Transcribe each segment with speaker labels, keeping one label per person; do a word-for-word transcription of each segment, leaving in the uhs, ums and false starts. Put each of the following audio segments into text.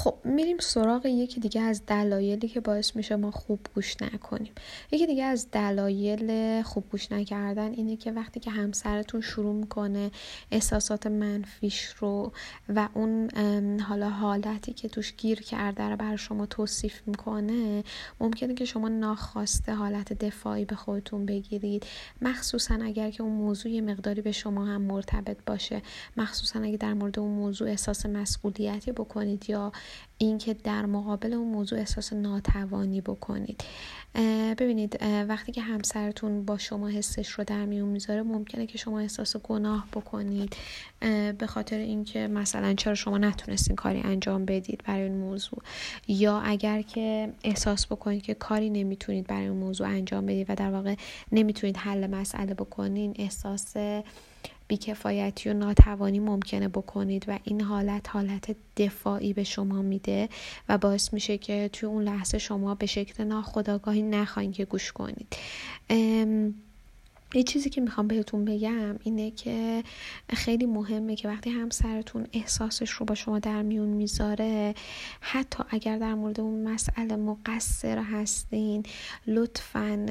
Speaker 1: خب میریم سراغ یکی دیگه از دلایلی که باعث میشه ما خوب گوش نکنیم. یکی دیگه از دلایل خوب گوش نکردن اینه که وقتی که همسرتون شروع میکنه احساسات منفیش رو و اون حالا حالتی که توش گیر کرده رو برای شما توصیف میکنه، ممکنه که شما ناخواسته حالت دفاعی به خودتون بگیرید، مخصوصا اگر که اون موضوع یه مقداری به شما هم مرتبط باشه، مخصوصا اگه در مورد اون موضوع احساس مسئولیتی بکنید یا اینکه در مقابل اون موضوع احساس ناتوانی بکنید. ببینید وقتی که همسرتون با شما حسش رو در میون میذاره، ممکنه که شما احساس گناه بکنید به خاطر اینکه مثلا چرا شما نتونستین کاری انجام بدید برای اون موضوع، یا اگر که احساس بکنید که کاری نمیتونید برای اون موضوع انجام بدید و در واقع نمیتونید حل مسئله بکنین، احساس بیکفایتی و ناتوانی ممکنه بکنید و این حالت حالت دفاعی به شما میده و باعث میشه که توی اون لحظه شما به شکل ناخودآگاهی نخواین که گوش کنید. یه چیزی که میخوام بهتون بگم اینه که خیلی مهمه که وقتی همسرتون احساسش رو با شما در میون میذاره، حتی اگر در مورد اون مسئله مقصر هستین، لطفاً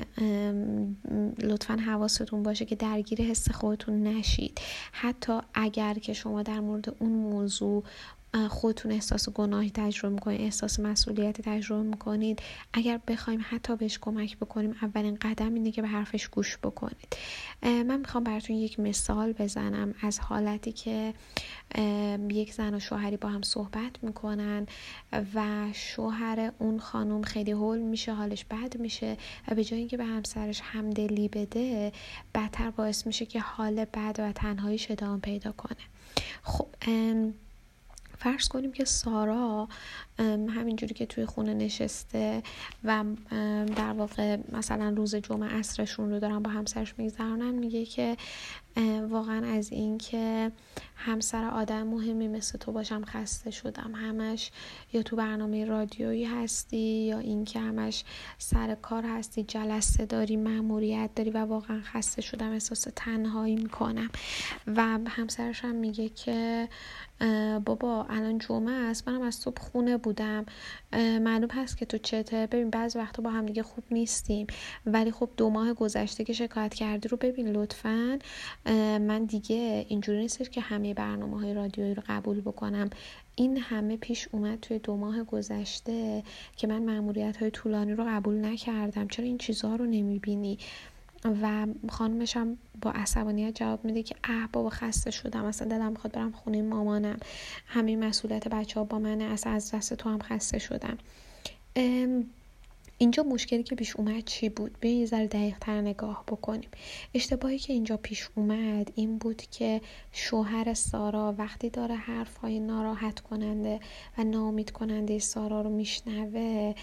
Speaker 1: لطفاً حواستون باشه که درگیر حس خودتون نشید. حتی اگر که شما در مورد اون موضوع خودتون احساس گناهی تجربه میکنید، احساس مسئولیتی تجربه میکنید، اگر بخوایم حتی بهش کمک بکنیم، اولین قدم اینه که به حرفش گوش بکنید. من میخوام براتون یک مثال بزنم از حالتی که یک زن و شوهری با هم صحبت میکنن و شوهر اون خانم خیلی هول میشه، حالش بد میشه و به جای اینکه به همسرش همدلی بده، بدتر باعث میشه که حال بد و تنهاییش ادامه پیدا کنه. خب فرض کنیم که سارا همینجوری که توی خونه نشسته و در واقع مثلا روز جمعه عصرشون رو دارن با همسرش میگذرونن، میگه که واقعا از این که همسر آدم مهمی مثل تو باشم خسته شدم، همش یا تو برنامه رادیویی هستی یا این که همش سر کار هستی، جلسه داری، مأموریت داری و واقعا خسته شدم، احساس تنهایی میکنم. و همسرش هم میگه که بابا الان جمعه است، منم از صبح خونه بودم، معلوم هست که تو چته، ببین بعضی وقتا با هم دیگه خوب نیستیم، ولی خب دو ماه گذشته که شکایت کردی رو ببین لطفاً، من دیگه اینجوری نیستش که همه برنامه‌های رادیویی رو قبول بکنم، این همه پیش اومد توی دو ماه گذشته که من مأموریت‌های طولانی رو قبول نکردم، چرا این چیزها رو نمی‌بینی؟ و خانمش هم با عصبانیت جواب میده که اه بابا خسته شدم، اصلا دلم میخواد برم خونه مامانم، همه مسئولیت بچه‌ها با منه، اصلا از دست تو هم خسته شدم. اینجا مشکلی که پیش اومد چی بود؟ بیاین یه ذره دقیق‌تر نگاه بکنیم. اشتباهی که اینجا پیش اومد این بود که شوهر سارا وقتی داره حرف‌های ناراحت کننده و ناامید کننده سارا رو میشنوه،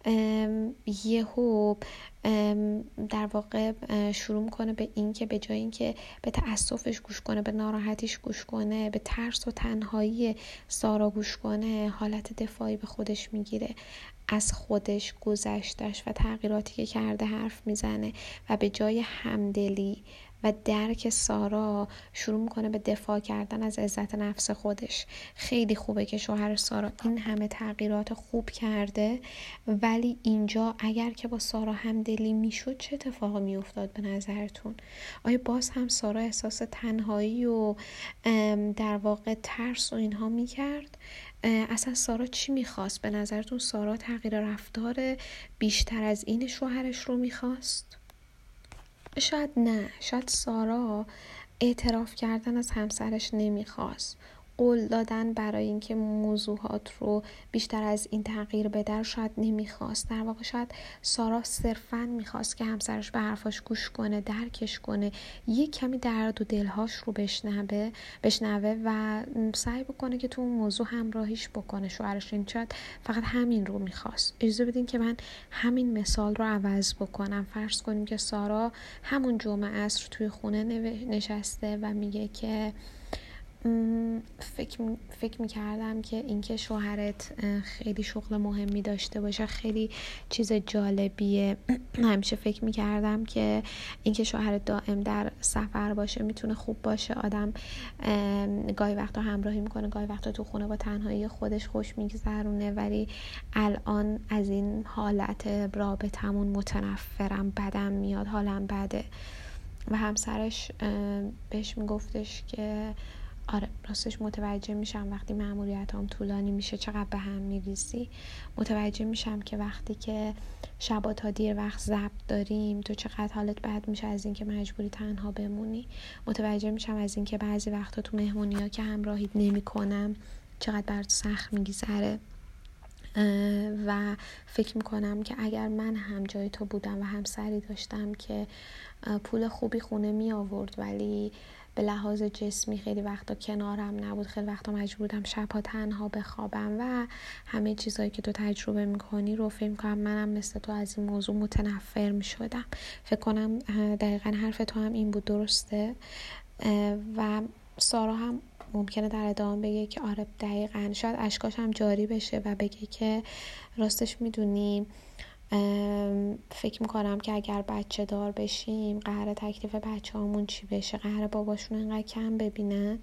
Speaker 1: یهو در واقع شروع میکنه به این که به جای این که به تأسفش گوش کنه، به ناراحتیش گوش کنه، به ترس و تنهایی سارا گوش کنه، حالت دفاعی به خودش میگیره، از خودش، گذشتش و تغییراتی که کرده حرف میزنه و به جای همدلی و درک سارا شروع میکنه به دفاع کردن از عزت نفس خودش. خیلی خوبه که شوهر سارا این همه تغییرات خوب کرده، ولی اینجا اگر که با سارا همدلی میشد چه اتفاقی میافتاد به نظرتون؟ آیا باز هم سارا احساس تنهایی و در واقع ترس و اینها میکرد؟ اصلا سارا چی میخواست؟ به نظرتون سارا تغییر رفتار بیشتر از این شوهرش رو میخواست؟ شاید نه، شاید سارا اعتراف کردن از همسرش نمیخواست، قول دادن برای اینکه موضوعات رو بیشتر از این تغییر بده شاید نمیخواست. در واقع شاید سارا صرفاً میخواست که همسرش به حرفاش گوش کنه، درکش کنه، یک کمی درد و دلهاش رو بشنوه بشنوه و سعی بکنه که تو اون موضوع همراهیش بکنه شوهرش. این شاید فقط همین رو میخواست. اجازه بدین که من همین مثال رو عوض بکنم. فرض کنیم که سارا همون جمعه عصر توی خونه نشسته و میگه که فکر فکر می‌کردم که اینکه شوهرت خیلی شغل مهمی داشته باشه خیلی چیز جالبیه. همیشه فکر می‌کردم که اینکه شوهرت دائم در سفر باشه میتونه خوب باشه. آدم گاهی وقتا همراهی میکنه، گاهی وقتا تو خونه با تنهایی خودش خوش میگذرونه، ولی الان از این حالت رابطمون متنفرم، بدم میاد، حالم بده. و همسرش بهش میگفتش که آره راستش متوجه میشم وقتی مأموریتام طولانی میشه چقدر به هم میریزی. متوجه میشم که وقتی که شبا تا دیر وقت ضبط داریم تو چقدر حالت بد میشه از اینکه مجبوری تنها بمونی. متوجه میشم از اینکه بعضی وقتا تو مهمونی‌ها که همراهیت نمی‌کنم چقدر برات سخت میگذره. و فکر میکنم که اگر من هم جای تو بودم و همسری داشتم که پول خوبی خونه می آورد ولی به لحاظ جسمی خیلی وقتا کنارم نبود، خیلی وقتا مجبورم شبها تنها بخوابم و همه چیزایی که تو تجربه میکنی رو فکر میکنم منم مثل تو از این موضوع متنفر میشدم. فکر کنم دقیقا حرف تو هم این بود، درسته؟ و سارا هم ممکنه در ادامه بگه که آره دقیقاً، شاید اشکاش هم جاری بشه و بگه که راستش میدونی فکر میکنم که اگر بچه دار بشیم قراره تکلیف بچه هامون چی بشه، قراره باباشون انقدر کم ببینن.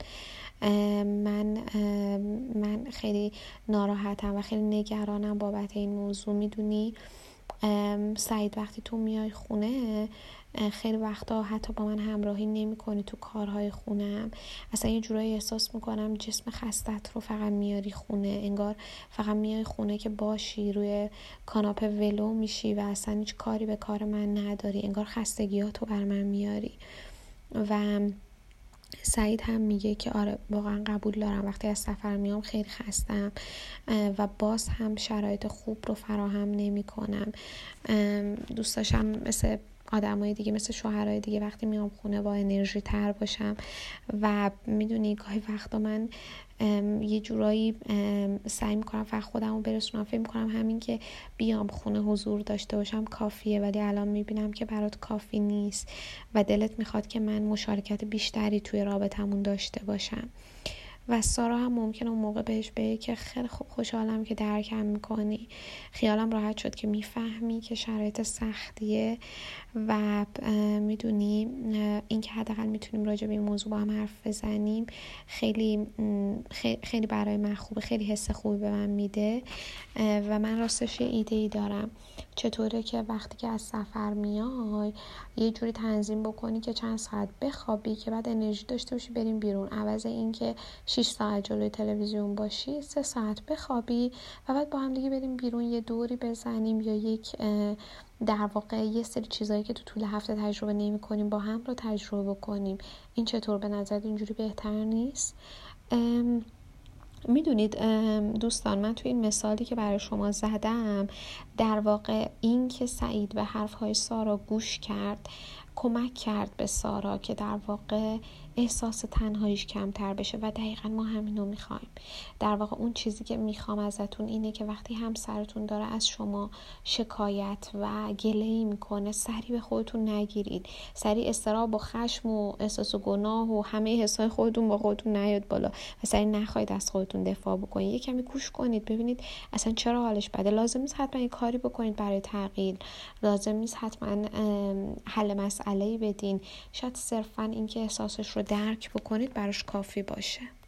Speaker 1: من من خیلی ناراحتم و خیلی نگرانم بابت این موضوع. میدونی سعید وقتی تو میای خونه خیلی وقتا حتی با من همراهی نمی کنی تو کارهای خونم، اصلا یه جورایی احساس میکنم جسم خستت رو فقط میاری خونه، انگار فقط میای خونه که باشی روی کاناپه ولو میشی و اصلا هیچ کاری به کار من نداری، انگار خستگیاتو بر من میاری. و سعید هم میگه که آره واقعا قبول دارم وقتی از سفر میام خیلی خستم و باز هم شرایط خوب رو فراهم نمی کنم. دوست داشتم مثل آدمای دیگه، مثل شوهرای دیگه وقتی میام خونه با انرژی تر باشم و میدونی گاهی وقتا من یه جورایی سعی میکنم فقط خودم رو برسونم، فکر میکنم همین که بیام خونه حضور داشته باشم کافیه، ولی الان میبینم که برات کافی نیست و دلت میخواد که من مشارکت بیشتری توی رابطمون داشته باشم. و سارا هم ممکنه اون موقع بهش بگه که خیلی خوب، خوشحالم که درکم میکنی، خیالم راحت شد که میفهمی که شرایط سختیه و میدونی این که حداقل میتونیم راجع به این موضوع با هم حرف بزنیم خیلی خیلی برای من خوبه، خیلی حس خوبی به من میده. و من راستش یه ایده ای دارم چطوره که وقتی که از سفر میای یه جوری تنظیم بکنی که چند ساعت بخوابی که بعد انرژی داشته باشی بریم بیرون، عوض این که شش ساعت جلوی تلویزیون باشی سه ساعت بخوابی و بعد با هم دیگه بریم بیرون یه دوری بزنیم یا یک در واقع یه سری چیزایی که تو طول هفته تجربه نمی کنیم با هم رو تجربه کنیم. این چطور به نظر اینجوری بهتر نیست؟ میدونید دوستان، من توی این مثالی که برای شما زدم در واقع این که سعید به حرفهای سارا گوش کرد کمک کرد به سارا که در واقع احساس تنهاییش کمتر بشه و دقیقا ما همینو میخوایم. در واقع اون چیزی که میخوام ازتون اینه که وقتی همسرتون داره از شما شکایت و گله‌ای میکنه سری به خودتون نگیرید، سری اضطراب و خشم و احساس و گناه و همه حسای خودتون با خودتون نیاد بالا و سری نخواهید از خودتون دفاع بکنید. یه کمی گوش کنید ببینید اصلا چرا حالش بده، لازم نیست حتما یه کاری بکنید برای تغییر، لازم نیست حتما حل مسئله‌ای بدین، شاید صرفا اینکه احساسش رو درک بکنید براش کافی باشه.